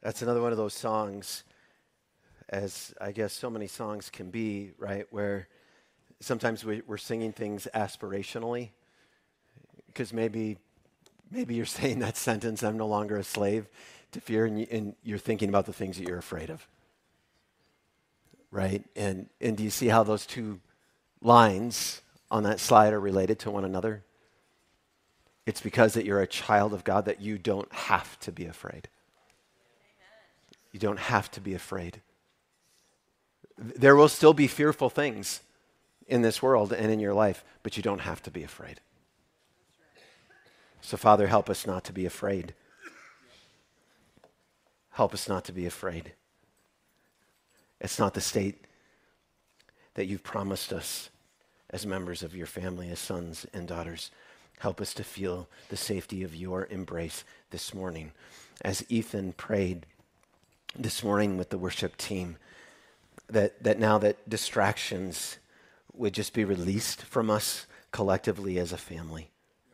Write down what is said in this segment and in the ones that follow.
That's another one of those songs, as I guess so many songs can be, right? Where sometimes we're singing things aspirationally, because maybe you're saying that sentence, I'm no longer a slave to fear, and you're thinking about the things that you're afraid of, right? And do you see how those two lines on that slide are related to one another? It's because that you're a child of God that you don't have to be afraid. You don't have to be afraid. There will still be fearful things in this world and in your life, but you don't have to be afraid. So, Father, help us not to be afraid. Help us not to be afraid. It's not the state that you've promised us as members of your family, as sons and daughters. Help us to feel the safety of your embrace this morning. As Ethan prayed this morning with the worship team, that now that distractions would just be released from us collectively as a family.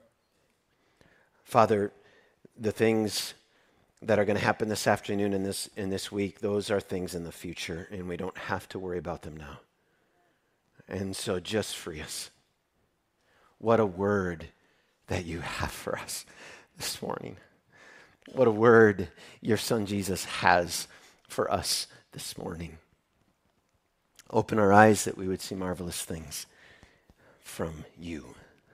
Father, the things that are going to happen this afternoon and this week, those are things in the future, and we don't have to worry about them now. And so just free us. What a word that you have for us this morning. What a word your son Jesus has for us this morning. Open our eyes that we would see marvelous things from you.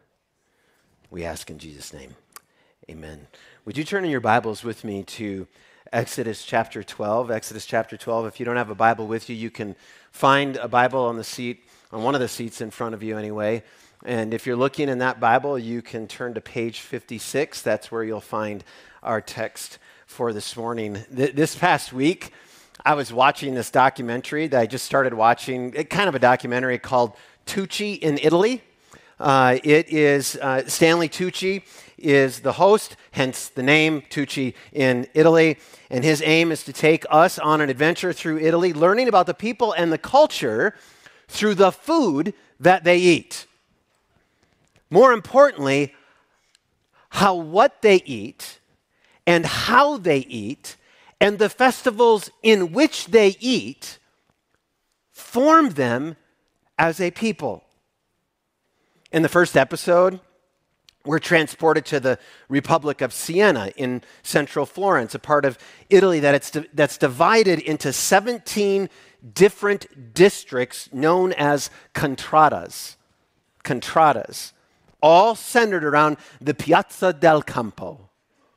We ask in Jesus' name. Amen. Would you turn in your Bibles with me to Exodus chapter 12? Exodus chapter 12. If you don't have a Bible with you, you can find a Bible on the seat, on one of the seats in front of you anyway. And if you're looking in that Bible, you can turn to page 56. That's where you'll find our text for this morning. This past week, I was watching this documentary that I just started watching, kind of a documentary called Tucci in Italy. It is Stanley Tucci is the host, hence the name Tucci in Italy. And his aim is to take us on an adventure through Italy, learning about the people and the culture through the food that they eat. More importantly, what they eat and how they eat and the festivals in which they eat form them as a people. In the first episode, we're transported to the Republic of Siena in central Florence, a part of Italy that's divided into 17 different districts known as contradas. Contradas, all centered around the Piazza del Campo.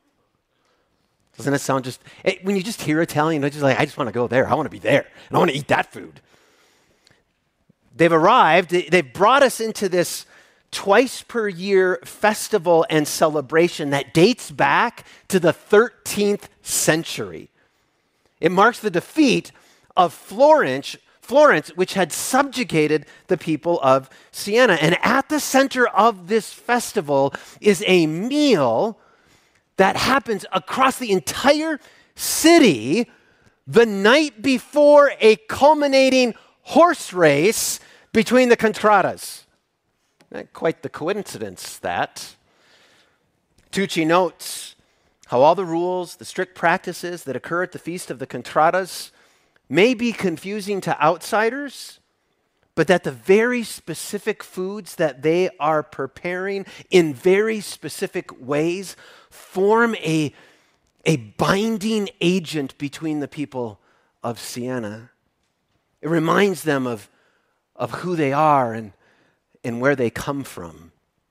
Doesn't it sound just, when you just hear Italian, it's just like, I just want to go there. I want to be there. And I want to eat that food. They've arrived. They've brought us into this twice per year festival and celebration that dates back to the 13th century. It marks the defeat of Florence, which had subjugated the people of Siena. And at the center of this festival is a meal that happens across the entire city the night before a culminating horse race between the contradas. Not quite the coincidence that. Tucci notes how all the rules, the strict practices that occur at the Feast of the Contradas may be confusing to outsiders, but that the very specific foods that they are preparing in very specific ways form a binding agent between the people of Siena. It reminds them of who they are and where they come from.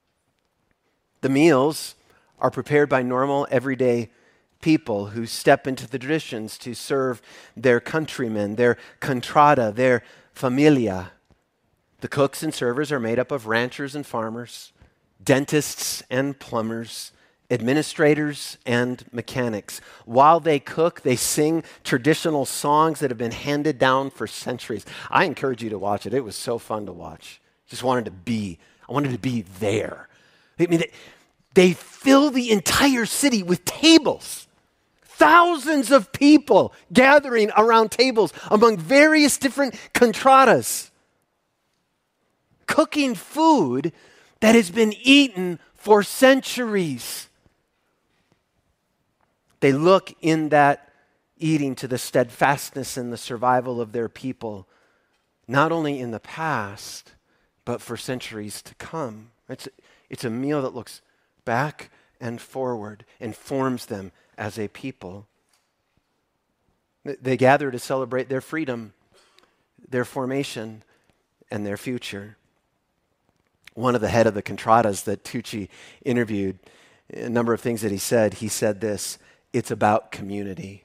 The meals are prepared by normal, everyday people who step into the traditions to serve their countrymen, their contrada, their familia. The cooks and servers are made up of ranchers and farmers, dentists and plumbers, administrators and mechanics. While they cook, they sing traditional songs that have been handed down for centuries. I encourage you to watch it. It was so fun to watch. I wanted to be there. I mean, they fill the entire city with tables. Thousands of people gathering around tables among various different contradas, cooking food that has been eaten for centuries. They look in that eating to the steadfastness and the survival of their people, not only in the past, but for centuries to come. It's a meal that looks back and forward and forms them as a people. They gather to celebrate their freedom, their formation, and their future. One of the head of the Contradas that Tucci interviewed, a number of things that he said this: it's about community.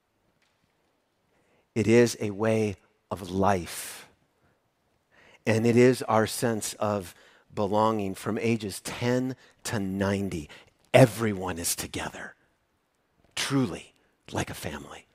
It is a way of life. And it is our sense of belonging from ages 10 to 90. Everyone is together, truly like a family.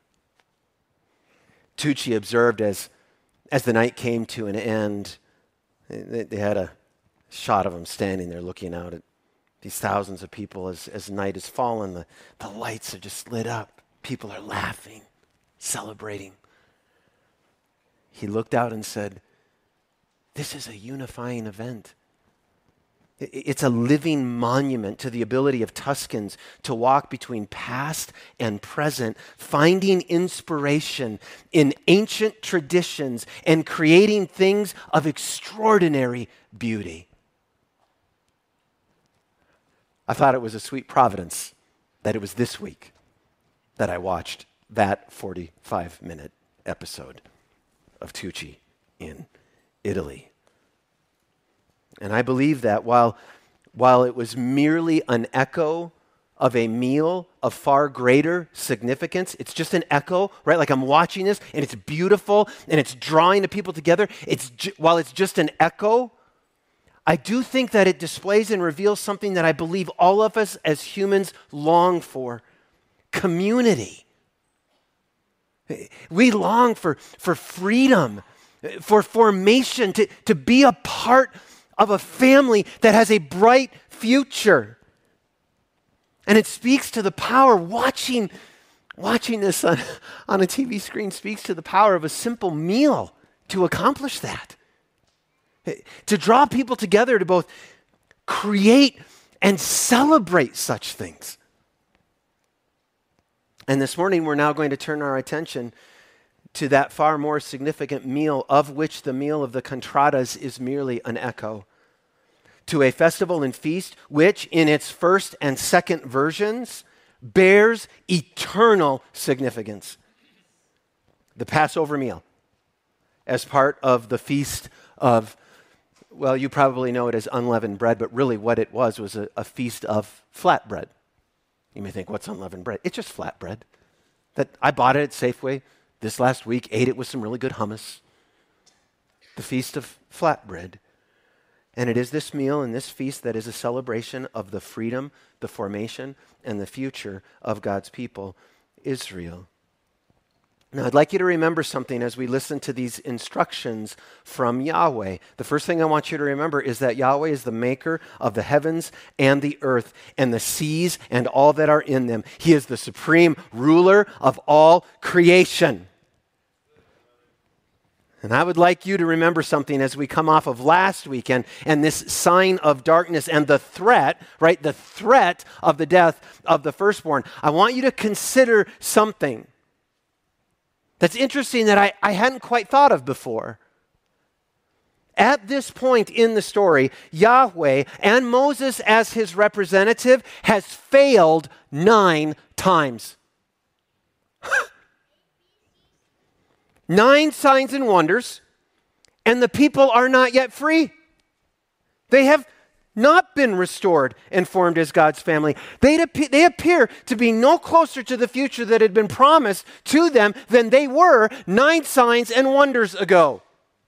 Tucci observed as the night came to an end, they had a shot of him standing there looking out at these thousands of people as night has fallen. The lights are just lit up. People are laughing, celebrating. He looked out and said, "This is a unifying event. It's a living monument to the ability of Tuscans to walk between past and present, finding inspiration in ancient traditions and creating things of extraordinary beauty." I thought it was a sweet providence that it was this week that I watched that 45-minute episode of Tucci in Italy. And I believe that while it was merely an echo of a meal of far greater significance, it's just an echo, right? Like I'm watching this and it's beautiful and it's drawing the people together. While it's just an echo, I do think that it displays and reveals something that I believe all of us as humans long for: community. We long for freedom, for formation, to be a part of a family that has a bright future. And it speaks to the power, watching this on a TV screen speaks to the power of a simple meal to accomplish that. To draw people together to both create and celebrate such things. And this morning, we're now going to turn our attention to that far more significant meal, of which the meal of the Contradas is merely an echo, to a festival and feast which, in its first and second versions, bears eternal significance. The Passover meal, as part of the feast of, well, you probably know it as unleavened bread, but really what it was a feast of flatbread. You may think, what's unleavened bread? It's just flatbread. That I bought it at Safeway this last week, ate it with some really good hummus. The feast of flatbread. And it is this meal and this feast that is a celebration of the freedom, the formation, and the future of God's people, Israel. Now, I'd like you to remember something as we listen to these instructions from Yahweh. The first thing I want you to remember is that Yahweh is the maker of the heavens and the earth and the seas and all that are in them. He is the supreme ruler of all creation. And I would like you to remember something as we come off of last weekend and this sign of darkness and the threat, right? The threat of the death of the firstborn. I want you to consider something that's interesting that I hadn't quite thought of before. At this point in the story, Yahweh and Moses as his representative has failed 9 times. 9 signs and wonders, and the people are not yet free. They have not been restored and formed as God's family. They appear to be no closer to the future that had been promised to them than they were 9 signs and wonders ago.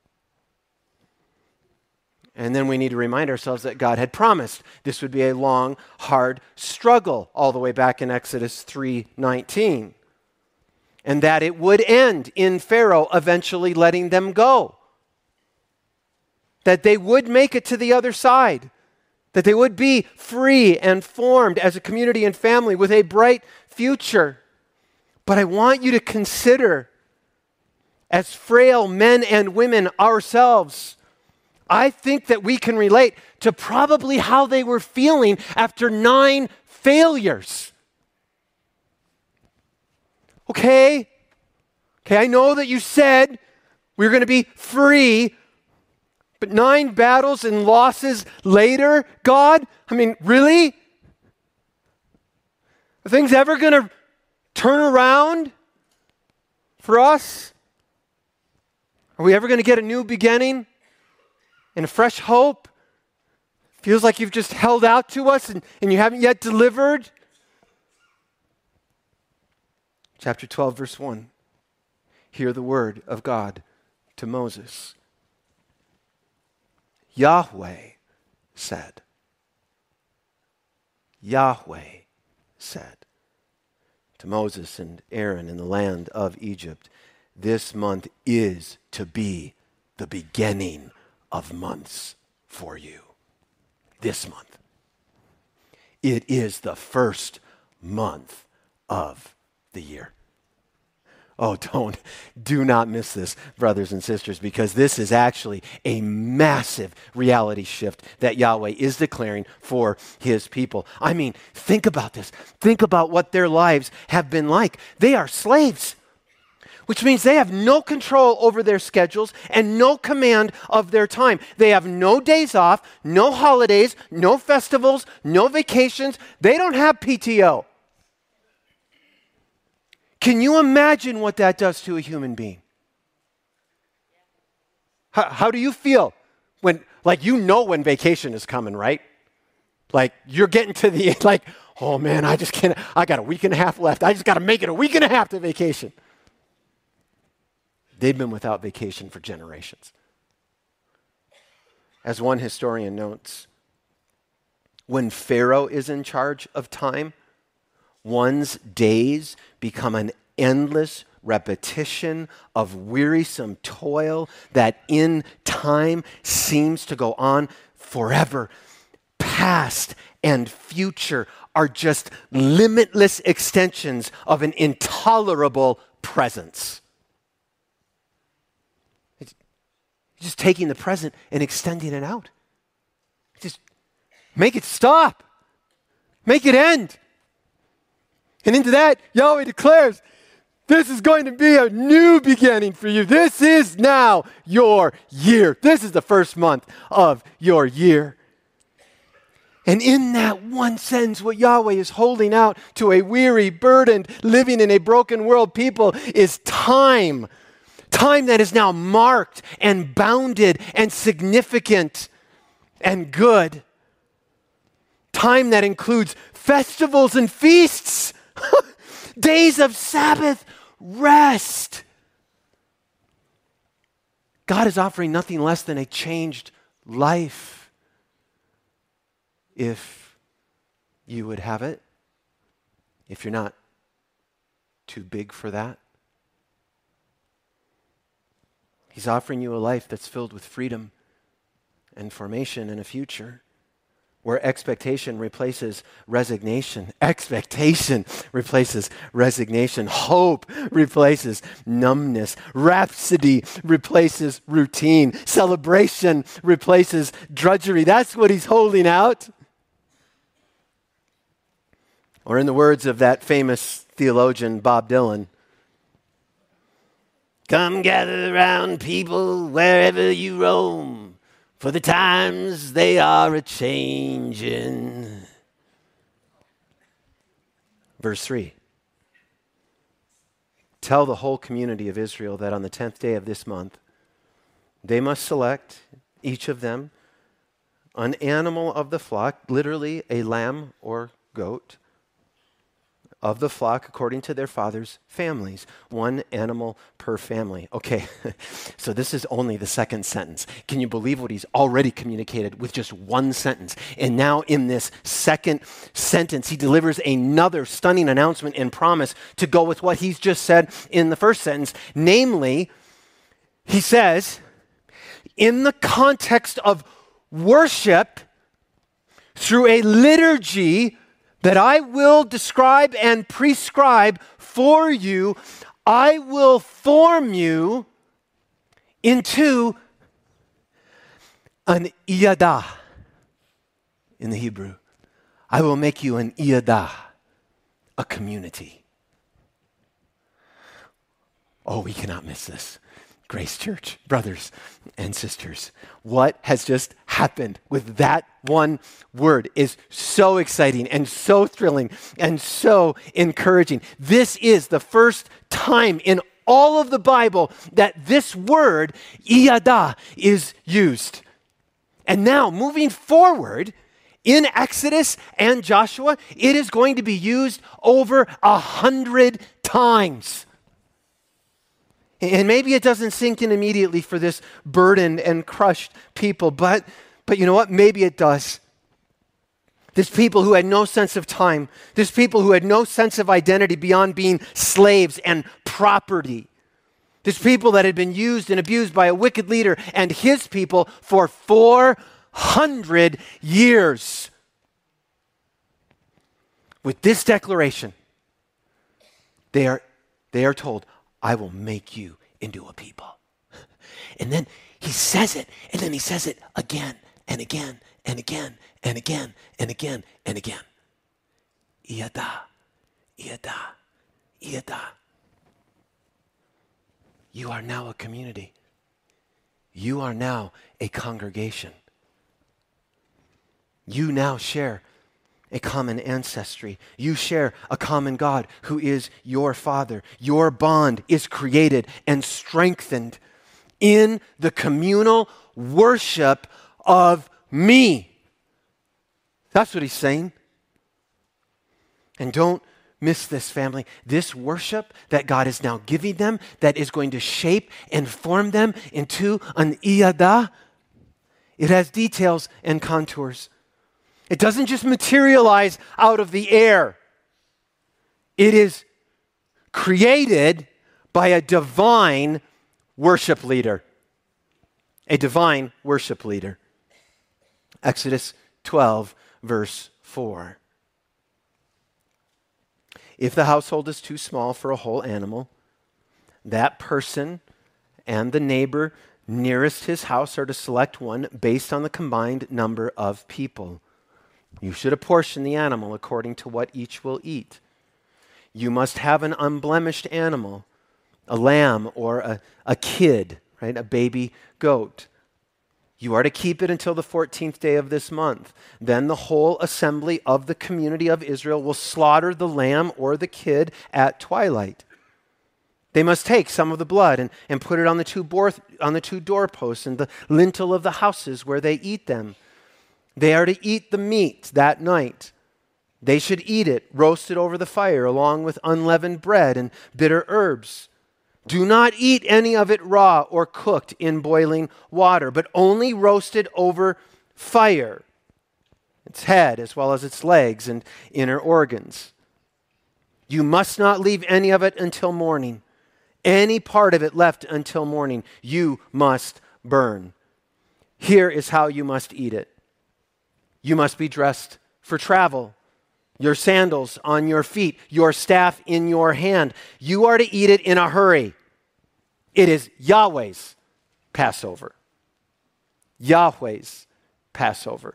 And then we need to remind ourselves that God had promised this would be a long, hard struggle all the way back in Exodus 3:19. And that it would end in Pharaoh eventually letting them go. That they would make it to the other side. That they would be free and formed as a community and family with a bright future. But I want you to consider, as frail men and women ourselves, I think that we can relate to probably how they were feeling after 9 failures. okay. Okay, I know that you said we're going to be free, but 9 battles and losses later, God? I mean, really? Are things ever going to turn around for us? Are we ever going to get a new beginning and a fresh hope? Feels like you've just held out to us and you haven't yet delivered. Chapter 12, verse 1. Hear the word of God to Moses. Yahweh said. Yahweh said to Moses and Aaron in the land of Egypt, this month is to be the beginning of months for you. This month. It is the first month of the year. Oh, do not miss this, brothers and sisters, because this is actually a massive reality shift that Yahweh is declaring for his people. I mean, think about this. Think about what their lives have been like. They are slaves, which means they have no control over their schedules and no command of their time. They have no days off, no holidays, no festivals, no vacations. They don't have PTO. Can you imagine what that does to a human being? How do you feel when, like, you know when vacation is coming, right? Like, you're getting to the end, like, oh man, I just can't, I got a week and a half left. I just got to make it a week and a half to vacation. They've been without vacation for generations. As one historian notes, when Pharaoh is in charge of time, one's days become an endless repetition of wearisome toil that in time seems to go on forever. Past and future are just limitless extensions of an intolerable presence. It's just taking the present and extending it out. Just make it stop. Make it end. And into that, Yahweh declares, this is going to be a new beginning for you. This is now your year. This is the first month of your year. And in that one sentence, what Yahweh is holding out to a weary, burdened, living in a broken world people is time. Time that is now marked and bounded and significant and good. Time that includes festivals and feasts. Days of Sabbath rest. God is offering nothing less than a changed life. If you would have it, if you're not too big for that. He's offering you a life that's filled with freedom and formation and a future. Where expectation replaces resignation. Expectation replaces resignation. Hope replaces numbness. Rhapsody replaces routine. Celebration replaces drudgery. That's what he's holding out. Or in the words of that famous theologian, Bob Dylan, come gather around, people, wherever you roam. For the times they are a-changin'. Verse 3. Tell the whole community of Israel that on the 10th day of this month, they must select, each of them, an animal of the flock, literally a lamb or goat, of the flock according to their fathers' families. One animal per family. Okay, so this is only the second sentence. Can you believe what he's already communicated with just one sentence? And now in this second sentence, he delivers another stunning announcement and promise to go with what he's just said in the first sentence. Namely, he says, in the context of worship, through a liturgy that I will describe and prescribe for you, I will form you into an iyadah in the Hebrew. I will make you an iyadah, a community. Oh, we cannot miss this. Grace Church, brothers and sisters, what has just happened with that one word is so exciting and so thrilling and so encouraging. This is the first time in all of the Bible that this word, iyada, is used. And now, moving forward, in Exodus and Joshua, it is going to be used over 100 times. And maybe it doesn't sink in immediately for this burdened and crushed people, but you know what? Maybe it does. This people who had no sense of time, this people who had no sense of identity beyond being slaves and property, this people that had been used and abused by a wicked leader and his people for 400 years. With this declaration, they are told, I will make you into a people. And then he says it, and then he says it again and again and again and again and again and again. Iyada, iyada, iyada. You are now a community. You are now a congregation. You now share a common ancestry. You share a common God who is your Father. Your bond is created and strengthened in the communal worship of me. That's what he's saying. And don't miss this, family. This worship that God is now giving them, that is going to shape and form them into an iyada, it has details and contours. It doesn't just materialize out of the air. It is created by a divine worship leader. A divine worship leader. Exodus 12, verse 4. If the household is too small for a whole animal, that person and the neighbor nearest his house are to select one based on the combined number of people. You should apportion the animal according to what each will eat. You must have an unblemished animal, a lamb or a kid, right? A baby goat. You are to keep it until the 14th day of this month. Then the whole assembly of the community of Israel will slaughter the lamb or the kid at twilight. They must take some of the blood and put it on the two doorposts and the lintel of the houses where they eat them. They are to eat the meat that night. They should eat it roasted over the fire along with unleavened bread and bitter herbs. Do not eat any of it raw or cooked in boiling water, but only roasted over fire, its head as well as its legs and inner organs. You must not leave any of it until morning. Any part of it left until morning, you must burn. Here is how you must eat it. You must be dressed for travel, your sandals on your feet, your staff in your hand. You are to eat it in a hurry. It is Yahweh's Passover. Yahweh's Passover.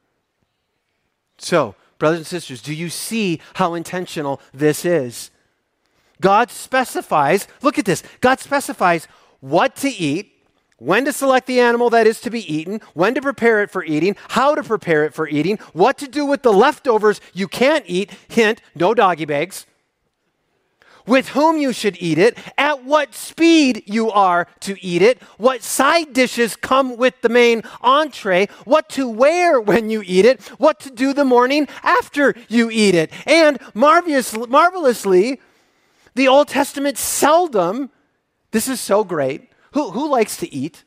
So, brothers and sisters, do you see how intentional this is? God specifies, look at this, God specifies what to eat, when to select the animal that is to be eaten, when to prepare it for eating, how to prepare it for eating, what to do with the leftovers you can't eat, hint, no doggy bags, with whom you should eat it, at what speed you are to eat it, what side dishes come with the main entree, what to wear when you eat it, what to do the morning after you eat it. And marvelously, the Old Testament seldom, this is so great. Who likes to eat?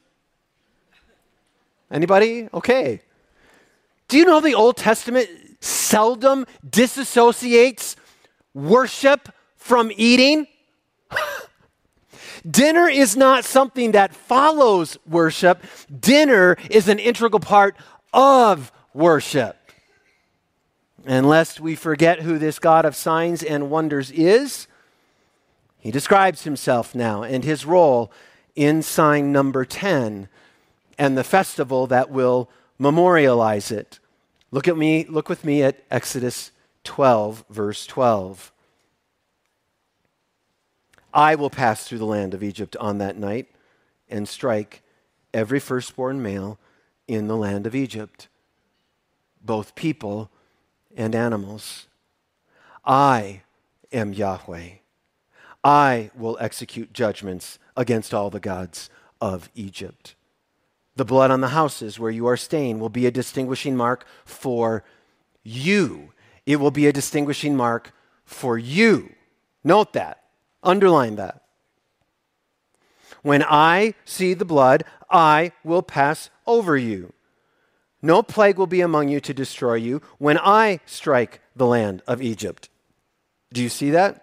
Anybody? Okay. Do you know the Old Testament seldom disassociates worship from eating? Dinner is not something that follows worship. Dinner is an integral part of worship. And lest we forget who this God of signs and wonders is, he describes himself now and his role in sign number 10 and the festival that will memorialize it. Look with me at Exodus 12, verse 12. I will pass through the land of Egypt on that night and strike every firstborn male in the land of Egypt, both people and animals. I am Yahweh. I will execute judgments against all the gods of Egypt. The blood on the houses where you are staying will be a distinguishing mark for you. It will be a distinguishing mark for you. Note that. Underline that. When I see the blood, I will pass over you. No plague will be among you to destroy you when I strike the land of Egypt. Do you see that?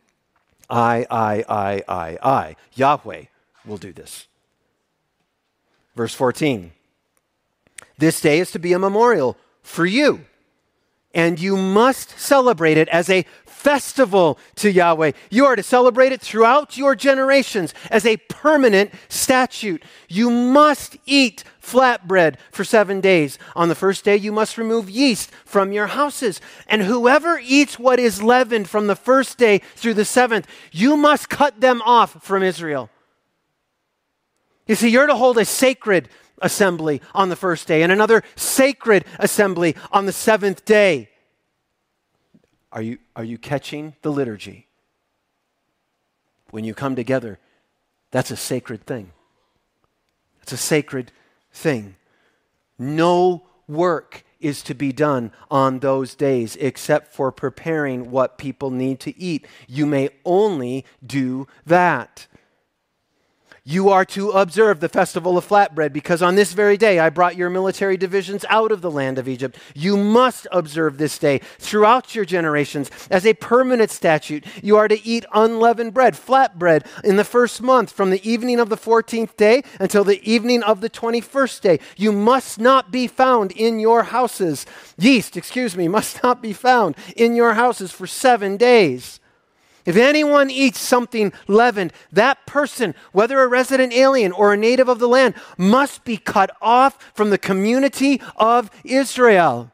I, Yahweh, will do this. Verse 14. This day is to be a memorial for you, and you must celebrate it as a festival to Yahweh. You are to celebrate it throughout your generations as a permanent statute. You must eat flatbread for 7 days. On the first day, you must remove yeast from your houses. And whoever eats what is leavened from the first day through the seventh, you must cut them off from Israel. You see, you're to hold a sacred assembly on the first day and another sacred assembly on the seventh day. Are you catching the liturgy? When you come together, that's a sacred thing. It's a sacred thing. No work is to be done on those days except for preparing what people need to eat. You may only do that. You are to observe the festival of flatbread because on this very day I brought your military divisions out of the land of Egypt. You must observe this day throughout your generations as a permanent statute. You are to eat unleavened bread, flatbread, in the first month from the evening of the 14th day until the evening of the 21st day. You must not be found in your houses. Yeast, must not be found in your houses for 7 days. If anyone eats something leavened, that person, whether a resident alien or a native of the land, must be cut off from the community of Israel.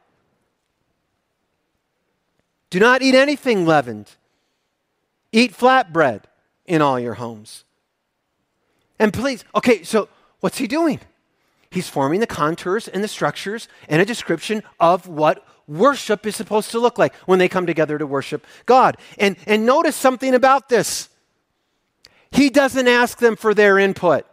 Do not eat anything leavened. Eat flatbread in all your homes. And please, so what's he doing? He's forming the contours and the structures and a description of what worship is supposed to look like when they come together to worship God. And notice something about this. He doesn't ask them for their input.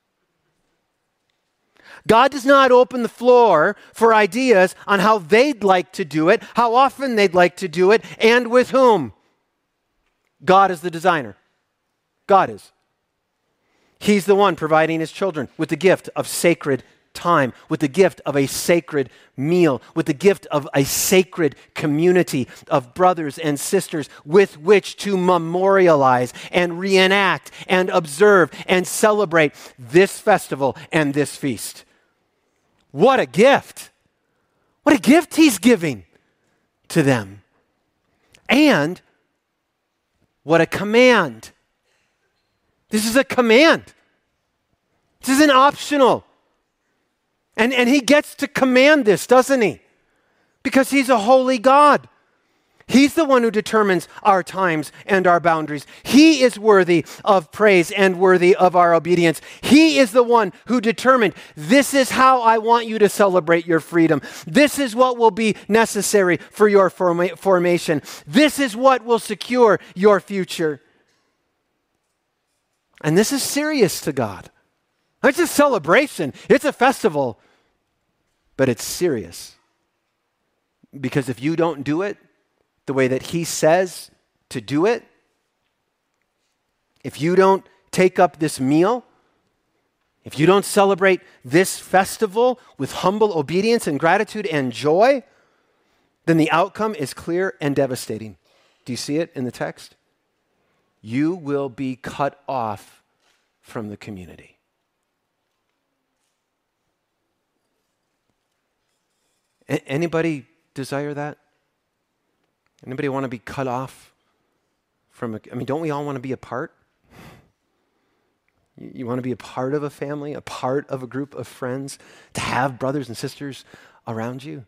God does not open the floor for ideas on how they'd like to do it, how often they'd like to do it, and with whom. God is the designer. God is. He's the one providing his children with the gift of sacred time, with the gift of a sacred meal, with the gift of a sacred community of brothers and sisters with which to memorialize and reenact and observe and celebrate this festival and this feast. What a gift! What a gift he's giving to them. And what a command. This is a command. This isn't optional. And he gets to command this, doesn't he? Because he's a holy God. He's the one who determines our times and our boundaries. He is worthy of praise and worthy of our obedience. He is the one who determined, this is how I want you to celebrate your freedom. This is what will be necessary for your formation. This is what will secure your future. And this is serious to God. It's a celebration. It's a festival. But it's serious. Because if you don't do it the way that he says to do it, if you don't take up this meal, if you don't celebrate this festival with humble obedience and gratitude and joy, then the outcome is clear and devastating. Do you see it in the text? You will be cut off from the community. Anybody desire that? Anybody want to be cut off from don't we all want to be a part? You want to be a part of a family, a part of a group of friends, to have brothers and sisters around you?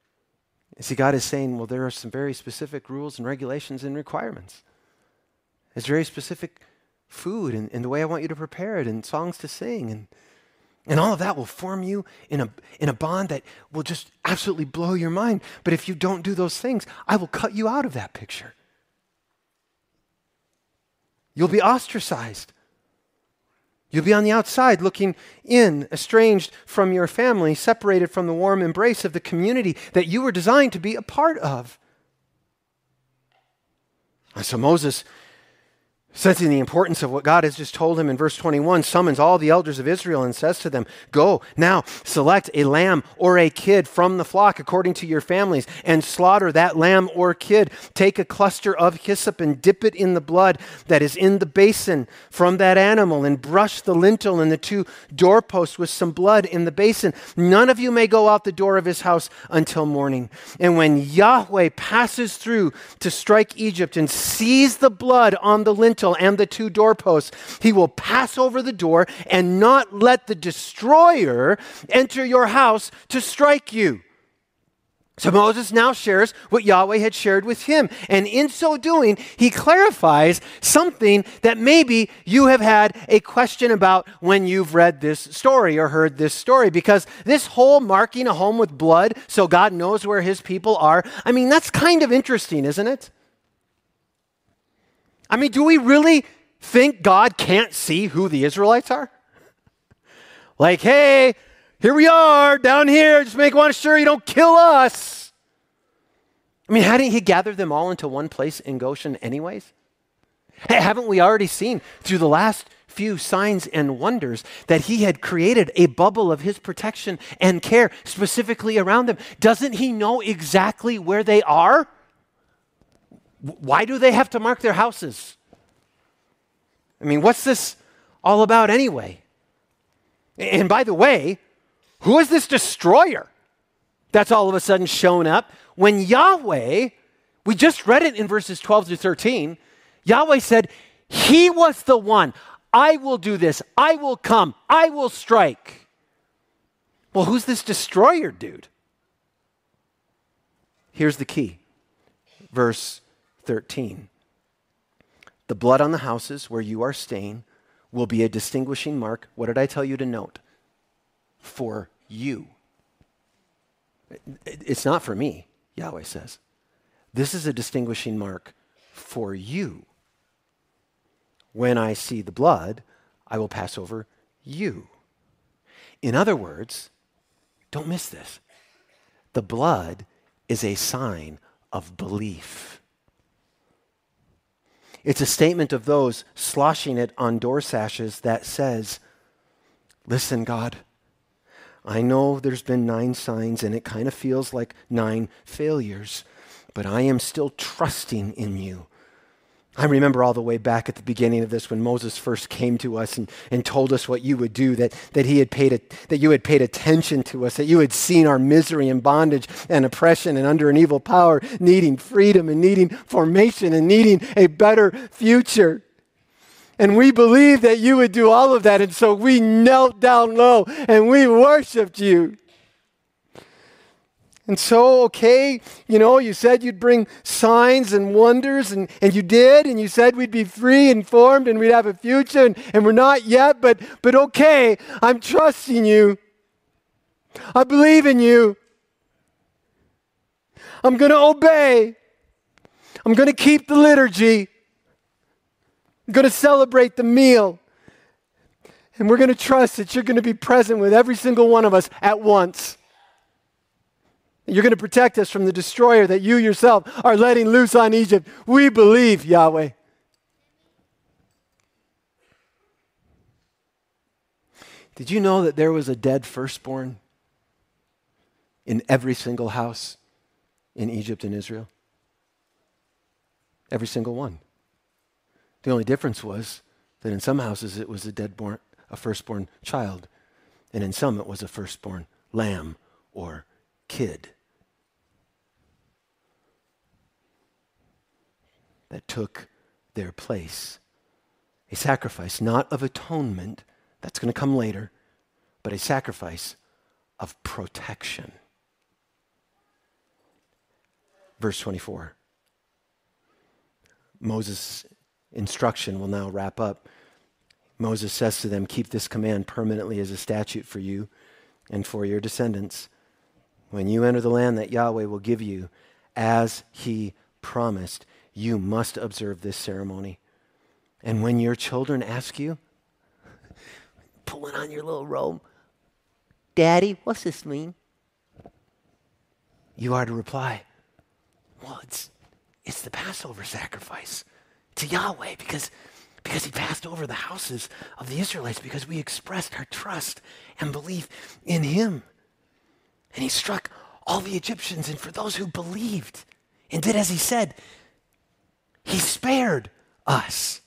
See, God is saying, well, there are some very specific rules and regulations and requirements. There's very specific food and the way I want you to prepare it and songs to sing. And all of that will form you in a bond that will just absolutely blow your mind. But if you don't do those things, I will cut you out of that picture. You'll be ostracized. You'll be on the outside looking in, estranged from your family, separated from the warm embrace of the community that you were designed to be a part of. And so Moses, sensing the importance of what God has just told him in verse 21, summons all the elders of Israel and says to them, "Go now, select a lamb or a kid from the flock according to your families and slaughter that lamb or kid. Take a cluster of hyssop and dip it in the blood that is in the basin from that animal and brush the lintel and the 2 doorposts with some blood in the basin. None of you may go out the door of his house until morning. And when Yahweh passes through to strike Egypt and sees the blood on the lintel and the 2 doorposts, he will pass over the door and not let the destroyer enter your house to strike you." So Moses now shares what Yahweh had shared with him. And in so doing, he clarifies something that maybe you have had a question about when you've read this story or heard this story. Because this whole marking a home with blood so God knows where his people are, I mean, that's kind of interesting, isn't it? I mean, do we really think God can't see who the Israelites are? Like, hey, here we are down here. Just want sure you don't kill us. I mean, hadn't he gathered them all into one place in Goshen anyways? Hey, haven't we already seen through the last few signs and wonders that he had created a bubble of his protection and care specifically around them? Doesn't he know exactly where they are? Why do they have to mark their houses? I mean, what's this all about anyway? And by the way, who is this destroyer that's all of a sudden shown up when Yahweh, we just read it in verses 12 through 13, Yahweh said, he was the one. I will do this. I will come. I will strike. Well, who's this destroyer dude? Here's the key. Verse 13. The blood on the houses where you are staying will be a distinguishing mark. What did I tell you to note? For you. It's not for me, Yahweh says. This is a distinguishing mark for you. When I see the blood, I will pass over you. In other words, don't miss this. The blood is a sign of belief. It's a statement of those sloshing it on door sashes that says, listen, God, I know there's been 9 signs and it kind of feels like 9 failures, but I am still trusting in you. I remember all the way back at the beginning of this when Moses first came to us and told us what you would do, that you had paid attention to us, that you had seen our misery and bondage and oppression and under an evil power, needing freedom and needing formation and needing a better future. And we believed that you would do all of that, and so we knelt down low and we worshiped you. And so, okay, you said you'd bring signs and wonders, and you did, and you said we'd be free and formed and we'd have a future, and we're not yet, but okay, I'm trusting you. I believe in you. I'm going to obey. I'm going to keep the liturgy. I'm going to celebrate the meal. And we're going to trust that you're going to be present with every single one of us at once. You're going to protect us from the destroyer that you yourself are letting loose on Egypt. We believe, Yahweh. Did you know that there was a dead firstborn in every single house in Egypt and Israel? Every single one. The only difference was that in some houses it was a firstborn child, and in some it was a firstborn lamb or kid that took their place. A sacrifice, not of atonement, that's going to come later, but a sacrifice of protection. Verse 24. Moses instruction will now wrap up. Moses says to them, keep this command permanently as a statute for you and for your descendants. When you enter the land that Yahweh will give you, as he promised, you must observe this ceremony. And when your children ask you, pulling on your little robe, Daddy, what's this mean? You are to reply, well, it's the Passover sacrifice to Yahweh because he passed over the houses of the Israelites because we expressed our trust and belief in him. And he struck all the Egyptians, and for those who believed and did as he said, he spared us.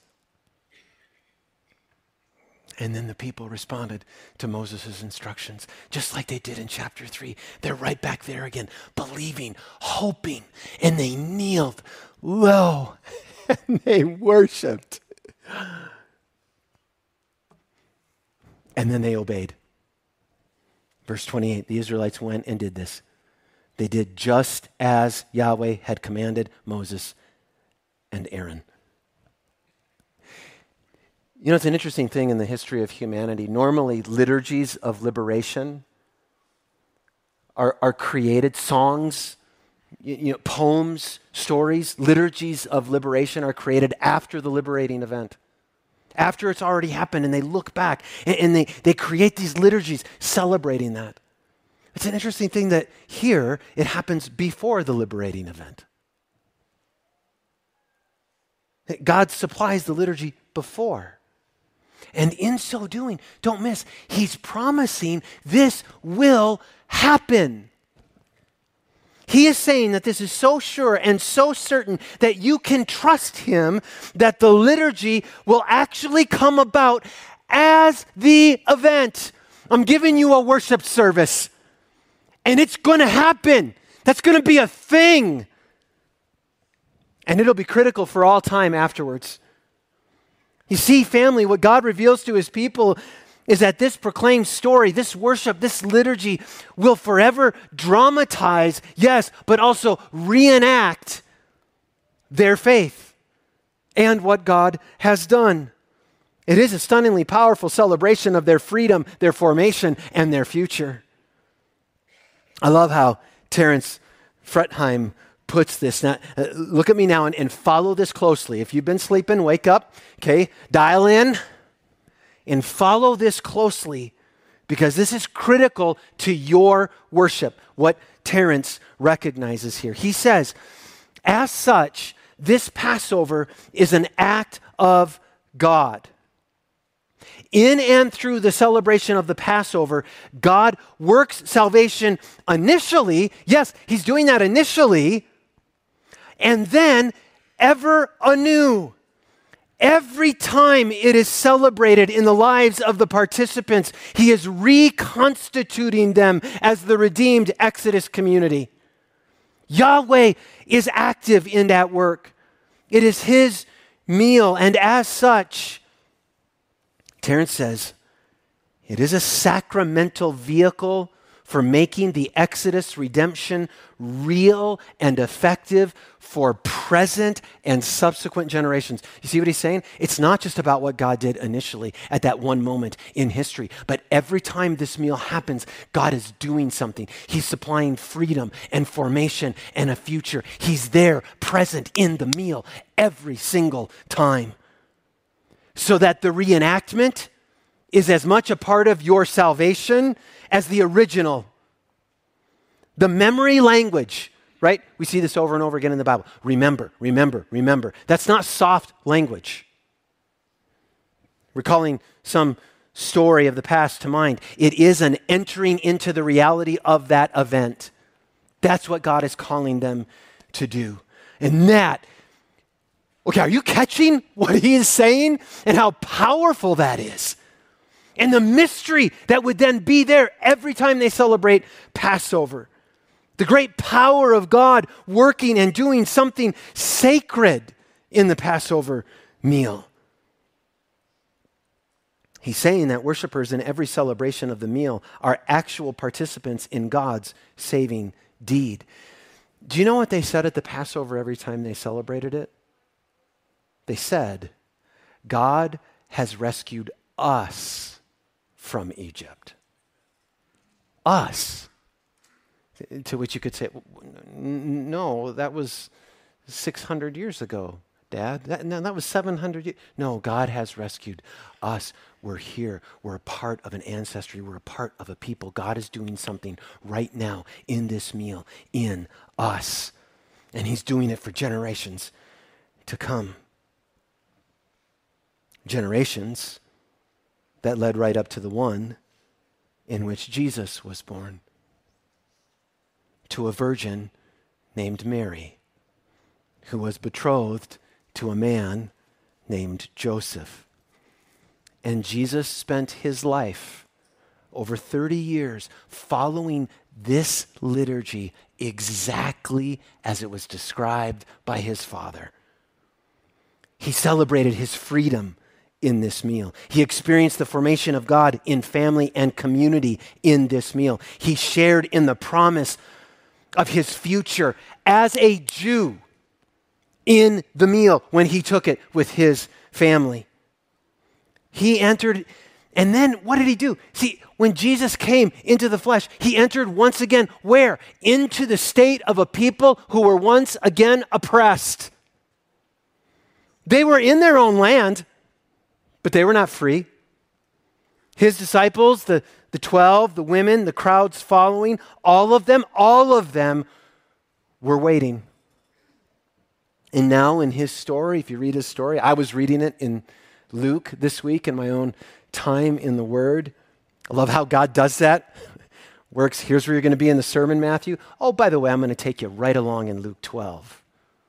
And then the people responded to Moses' instructions, just like they did in chapter 3. They're right back there again, believing, hoping, and they kneeled low, and they worshiped. And then they obeyed. Verse 28, the Israelites went and did this. They did just as Yahweh had commanded Moses and Aaron. You know, it's an interesting thing in the history of humanity. Normally, liturgies of liberation are created, songs, poems, stories, liturgies of liberation are created after the liberating event. After it's already happened, and they look back, and they create these liturgies celebrating that. It's an interesting thing that here, it happens before the liberating event. God supplies the liturgy before. And in so doing, don't miss, he's promising this will happen. He is saying that this is so sure and so certain that you can trust him that the liturgy will actually come about as the event. I'm giving you a worship service, and it's going to happen. That's going to be a thing. And it'll be critical for all time afterwards. You see, family, what God reveals to his people is that this proclaimed story, this worship, this liturgy will forever dramatize, yes, but also reenact their faith and what God has done. It is a stunningly powerful celebration of their freedom, their formation, and their future. I love how Terence Fretheim puts this. Now, look at me now and follow this closely. If you've been sleeping, wake up, okay? Dial in and follow this closely because this is critical to your worship, what Terence recognizes here. He says, as such, this Passover is an act of God. In and through the celebration of the Passover, God works salvation initially. Yes, he's doing that initially. And then ever anew. Every time it is celebrated in the lives of the participants, he is reconstituting them as the redeemed Exodus community. Yahweh is active in that work. It is his meal, and as such, Terence says, it is a sacramental vehicle for making the Exodus redemption real and effective for present and subsequent generations. You see what he's saying? It's not just about what God did initially at that one moment in history, but every time this meal happens, God is doing something. He's supplying freedom and formation and a future. He's there, present in the meal every single time. So that the reenactment is as much a part of your salvation as the original. The memory language, right? We see this over and over again in the Bible. Remember, remember, remember. That's not soft language. Recalling some story of the past to mind. It is an entering into the reality of that event. That's what God is calling them to do. And that, okay, are you catching what he is saying and how powerful that is? And the mystery that would then be there every time they celebrate Passover. The great power of God working and doing something sacred in the Passover meal. He's saying that worshipers in every celebration of the meal are actual participants in God's saving deed. Do you know what they said at the Passover every time they celebrated it? They said, God has rescued us from Egypt. Us. To which you could say, no, that was 600 years ago, Dad. That was 700 years. No, God has rescued us. We're here. We're a part of an ancestry. We're a part of a people. God is doing something right now in this meal, in us. And he's doing it for generations to come. Generations that led right up to the one in which Jesus was born, to a virgin named Mary, who was betrothed to a man named Joseph. And Jesus spent his life, over 30 years, following this liturgy exactly as it was described by his Father. He celebrated his freedom in this meal. He experienced the formation of God in family and community in this meal. He shared in the promise of his future as a Jew in the meal when he took it with his family. He entered, and then what did he do? See, when Jesus came into the flesh, he entered once again where? Into the state of a people who were once again oppressed. They were in their own land, but they were not free. His disciples, the 12, the women, the crowds following, all of them were waiting. And now in his story, if you read his story, I was reading it in Luke this week in my own time in the Word. I love how God does that. Works, here's where you're going to be in the sermon, Matthew. Oh, by the way, I'm going to take you right along in Luke 12.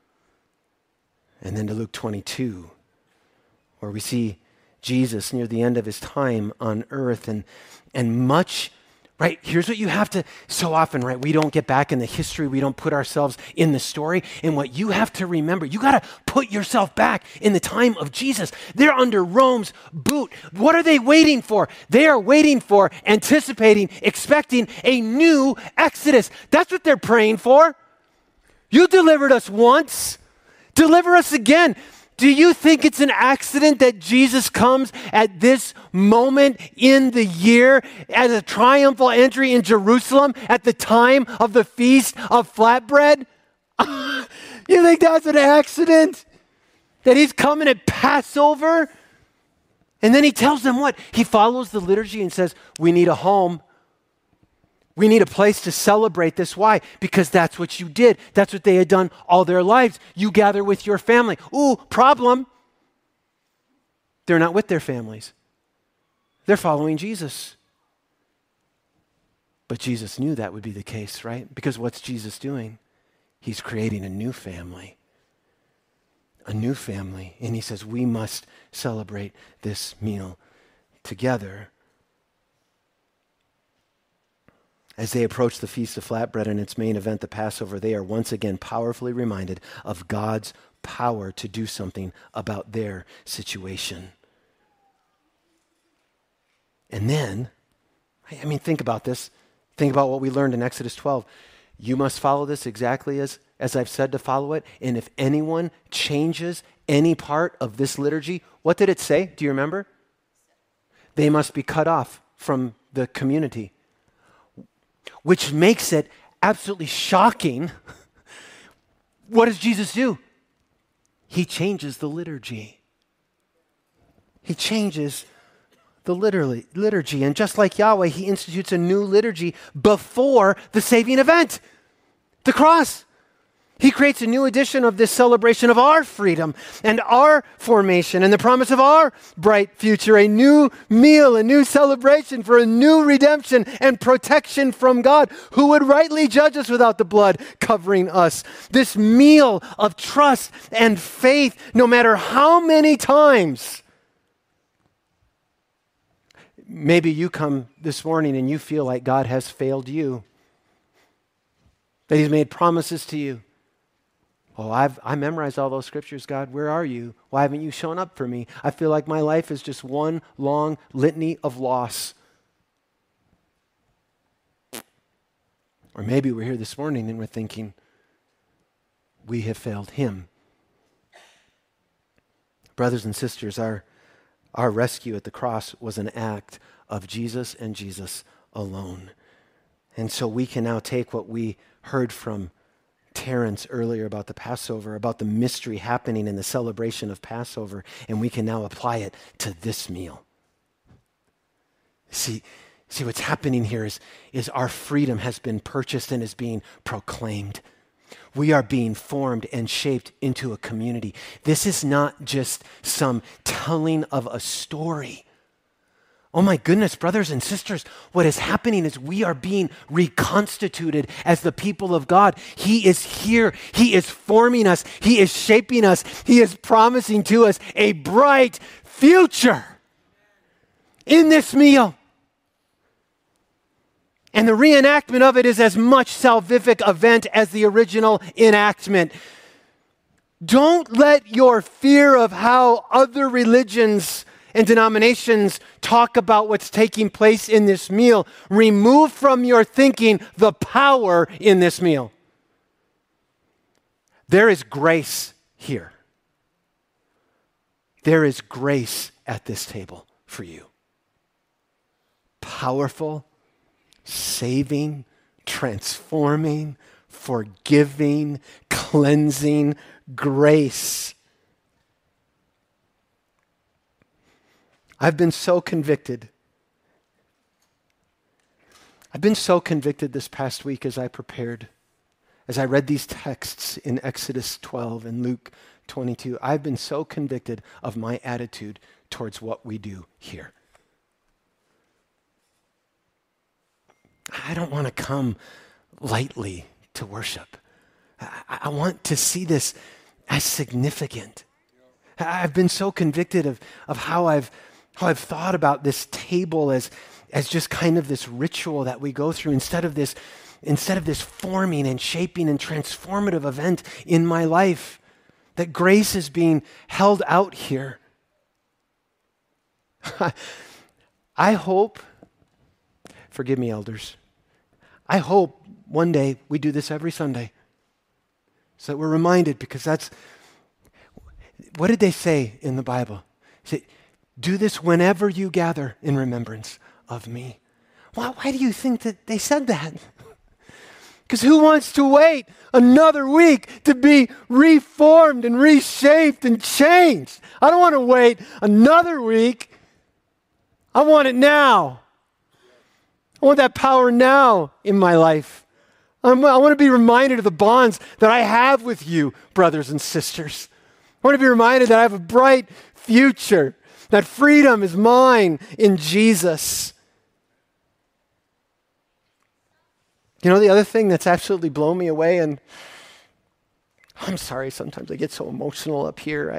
And then to Luke 22, where we see Jesus near the end of his time on earth and much, right? Here's what you have to, so often, right? We don't get back in the history. We don't put ourselves in the story. And what you have to remember, you got to put yourself back in the time of Jesus. They're under Rome's boot. What are they waiting for? They are waiting for, anticipating, expecting a new Exodus. That's what they're praying for. You delivered us once. Deliver us again. Do you think it's an accident that Jesus comes at this moment in the year as a triumphal entry in Jerusalem at the time of the Feast of Flatbread? You think that's an accident? That he's coming at Passover? And then he tells them what? He follows the liturgy and says, we need a home. We need a place to celebrate this. Why? Because that's what you did. That's what they had done all their lives. You gather with your family. Ooh, problem. They're not with their families. They're following Jesus. But Jesus knew that would be the case, right? Because what's Jesus doing? He's creating a new family. A new family. And he says, we must celebrate this meal together. As they approach the Feast of Flatbread and its main event, the Passover, they are once again powerfully reminded of God's power to do something about their situation. And then, I mean, think about this. Think about what we learned in Exodus 12. You must follow this exactly as I've said to follow it. And if anyone changes any part of this liturgy, what did it say? Do you remember? They must be cut off from the community. Which makes it absolutely shocking. What does Jesus do? He changes the liturgy. He changes the liturgy. And just like Yahweh, he institutes a new liturgy before the saving event, the cross. He creates a new edition of this celebration of our freedom and our formation and the promise of our bright future, a new meal, a new celebration for a new redemption and protection from God, who would rightly judge us without the blood covering us. This meal of trust and faith, no matter how many times. Maybe you come this morning and you feel like God has failed you, that he's made promises to you. Oh, I memorized all those scriptures, God. Where are you? Why haven't you shown up for me? I feel like my life is just one long litany of loss. Or maybe we're here this morning and we're thinking, we have failed him. Brothers and sisters, our rescue at the cross was an act of Jesus and Jesus alone. And so we can now take what we heard from Terrence earlier about the Passover, about the mystery happening in the celebration of Passover, and we can now apply it to this meal. See what's happening here is our freedom has been purchased and is being proclaimed. We are being formed and shaped into a community. This is not just some telling of a story. Oh my goodness, brothers and sisters, what is happening is we are being reconstituted as the people of God. He is here. He is forming us. He is shaping us. He is promising to us a bright future in this meal. And the reenactment of it is as much salvific event as the original enactment. Don't let your fear of how other religions and denominations talk about what's taking place in this meal remove from your thinking the power in this meal. There is grace here. There is grace at this table for you. Powerful, saving, transforming, forgiving, cleansing grace. I've been so convicted. I've been so convicted this past week as I prepared, as I read these texts in Exodus 12 and Luke 22. I've been so convicted of my attitude towards what we do here. I don't want to come lightly to worship. I want to see this as significant. I've been so convicted of how I've thought about this table as just kind of this ritual that we go through instead of this forming and shaping and transformative event in my life. That grace is being held out here. I hope, forgive me, elders, I hope one day we do this every Sunday so that we're reminded, because that's, what did they say in the Bible? Say, do this whenever you gather in remembrance of me. Why do you think that they said that? Because who wants to wait another week to be reformed and reshaped and changed? I don't want to wait another week. I want it now. I want that power now in my life. I want to be reminded of the bonds that I have with you, brothers and sisters. I want to be reminded that I have a bright future, that freedom is mine in Jesus. You know, the other thing that's absolutely blown me away, and I'm sorry, sometimes I get so emotional up here.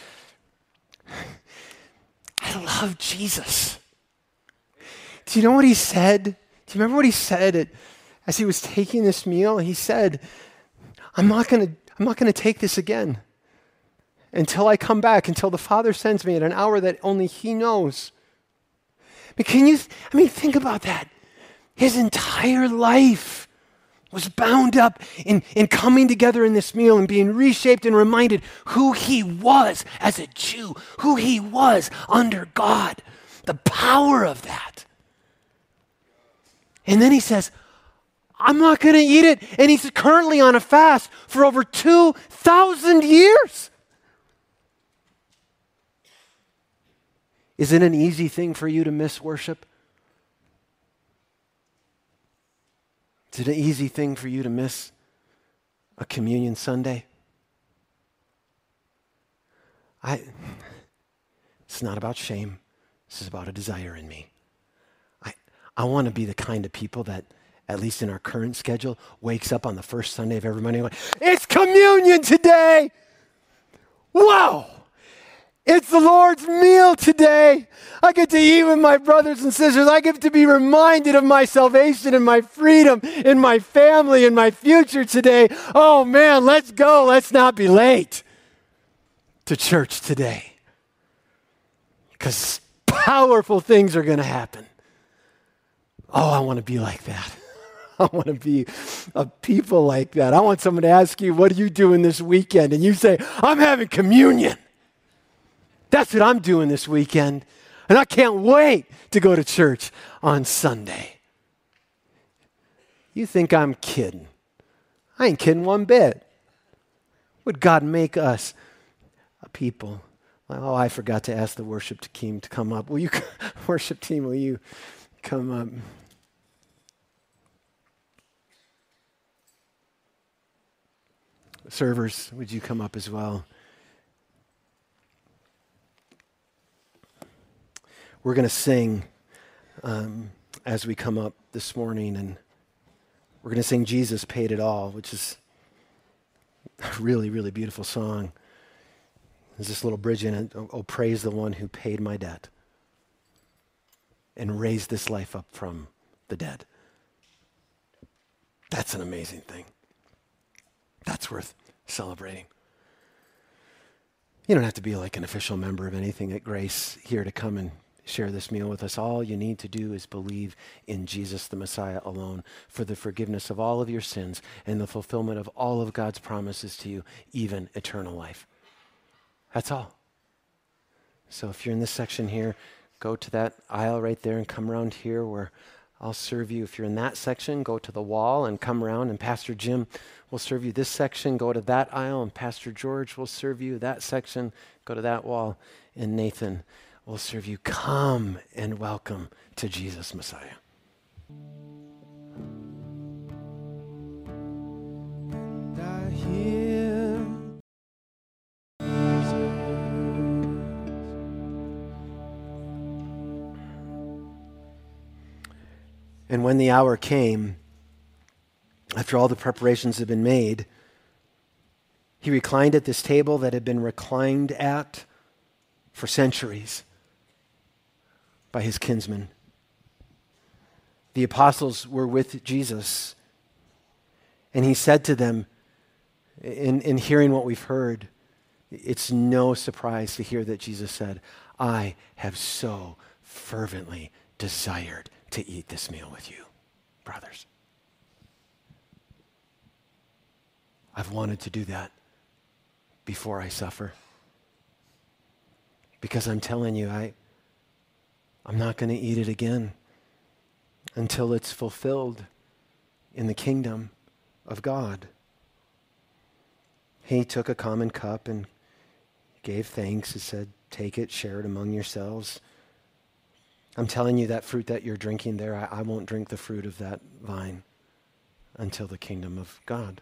I love Jesus. Do you know what he said? Do you remember what he said as he was taking this meal? He said, I'm not going to take this again until I come back, until the Father sends me at an hour that only he knows. But think about that. His entire life was bound up in coming together in this meal and being reshaped and reminded who he was as a Jew, who he was under God, the power of that. And then he says, I'm not going to eat it. And he's currently on a fast for over 2,000 years. Is it an easy thing for you to miss worship? Is it an easy thing for you to miss a communion Sunday? It's not about shame. This is about a desire in me. I want to be the kind of people that, at least in our current schedule, wakes up on the first Sunday of every month and goes, it's communion today! Wow! It's the Lord's meal today. I get to eat with my brothers and sisters. I get to be reminded of my salvation and my freedom and my family and my future today. Oh man, let's go. Let's not be late to church today, because powerful things are going to happen. Oh, I want to be like that. I want to be a people like that. I want someone to ask you, what are you doing this weekend? And you say, I'm having communion. That's what I'm doing this weekend. And I can't wait to go to church on Sunday. You think I'm kidding? I ain't kidding one bit. Would God make us a people? Oh, I forgot to ask the worship team to come up. Worship team, will you come up? Servers, would you come up as well? We're going to sing as we come up this morning, and we're going to sing Jesus Paid It All, which is a really, really beautiful song. There's this little bridge in it. Oh, praise the one who paid my debt and raised this life up from the dead. That's an amazing thing. That's worth celebrating. You don't have to be like an official member of anything at Grace here to come and share this meal with us. All you need to do is believe in Jesus the Messiah alone for the forgiveness of all of your sins and the fulfillment of all of God's promises to you, even eternal life. That's all. So if you're in this section here, go to that aisle right there and come around here where I'll serve you. If you're in that section, go to the wall and come around, and Pastor Jim will serve you this section. Go to that aisle, and Pastor George will serve you that section. Go to that wall, and Nathan will serve you. Come and welcome to Jesus Messiah. And I hear And when the hour came, after all the preparations had been made, he reclined at this table that had been reclined at for centuries by his kinsmen. The apostles were with Jesus, and he said to them, in hearing what we've heard, it's no surprise to hear that Jesus said, I have so fervently desired to eat this meal with you, brothers. I've wanted to do that before I suffer. Because I'm telling you, I'm not going to eat it again until it's fulfilled in the kingdom of God. He took a common cup and gave thanks. He said, take it, share it among yourselves. I'm telling you, that fruit that you're drinking there, I won't drink the fruit of that vine until the kingdom of God.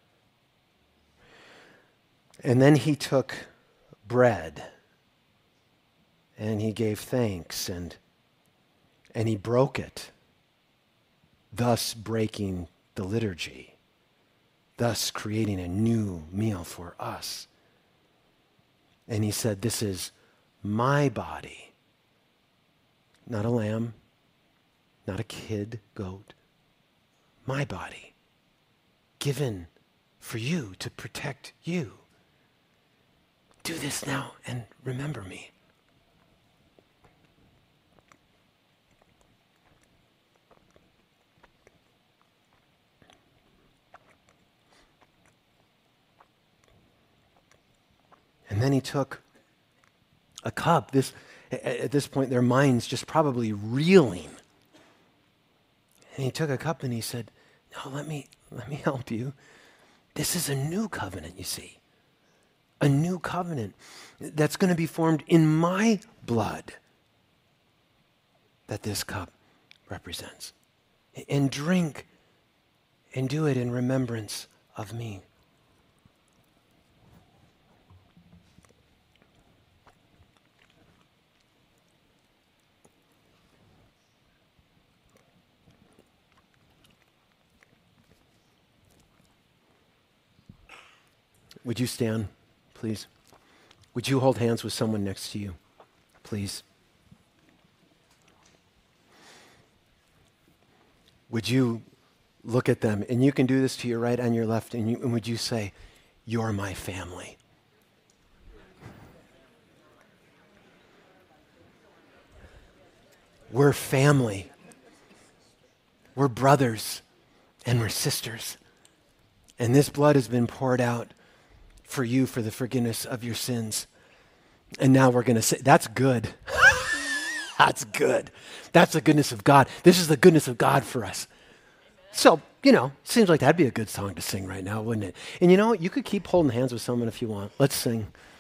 And then he took bread and he gave thanks and he broke it, thus breaking the liturgy, thus creating a new meal for us. And he said, this is my body. Not a lamb, not a kid goat. My body, given for you to protect you. Do this now and remember me. And then he took a cup. At this point, their minds just probably reeling. And he took a cup and he said, no, let me help you. This is a new covenant, you see. A new covenant that's going to be formed in my blood that this cup represents. And drink and do it in remembrance of me. Would you stand, please? Would you hold hands with someone next to you, please? Would you look at them, and you can do this to your right and your left, and would you say, you're my family? We're family. We're brothers, and we're sisters. And this blood has been poured out for you for the forgiveness of your sins. And now we're going to say, that's good. That's good. That's the goodness of God. This is the goodness of God for us. So, seems like that'd be a good song to sing right now, wouldn't it? And you know what? You could keep holding hands with someone if you want. Let's sing.